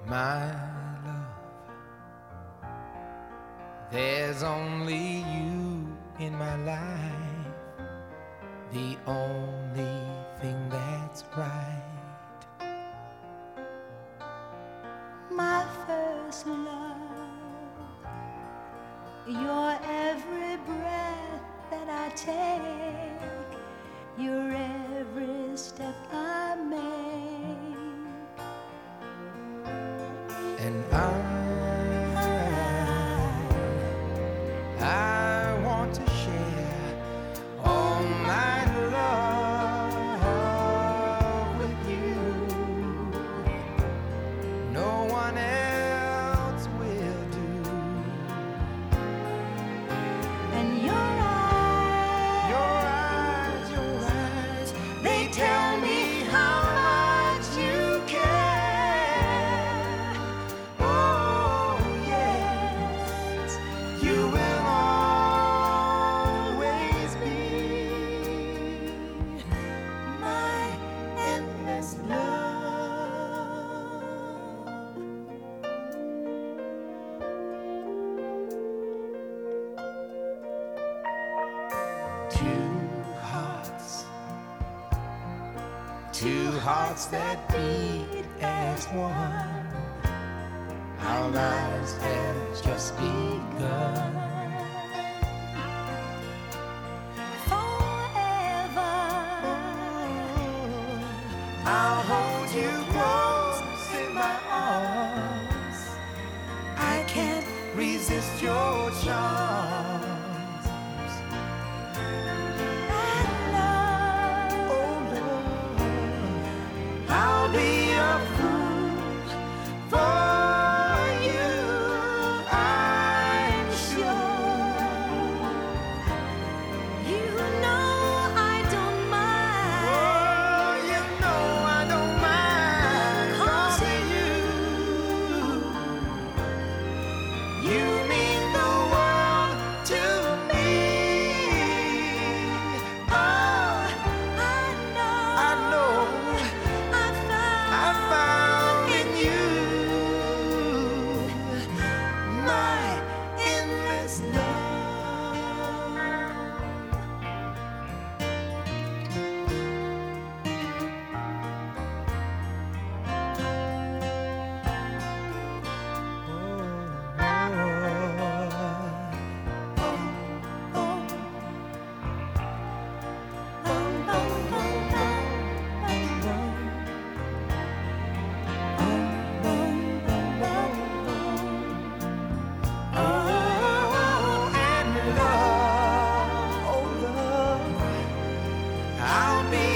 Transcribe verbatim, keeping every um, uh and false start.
My love, there's only you in my life, the only thing that's right. My first love, your every breath that I take, your every step I make. And I, I want to share all my love with you. No one else will do. And your eyes, Your eyes, your eyes, they tell me how much you care. Oh, yes, you will always be my endless love. two hearts, two hearts that beat as one. Our lives have just begun. Forever, I'll hold you close in my arms. I can't resist your charms. that love, Oh, love, I'll be a fool for you, I'm sure. you know I don't mind. Oh, you know I don't mind. 'Cause you, you mean the world to me. Oh, I know, I know I found, I found in you my endless love. Oh, and love, oh love, I'll be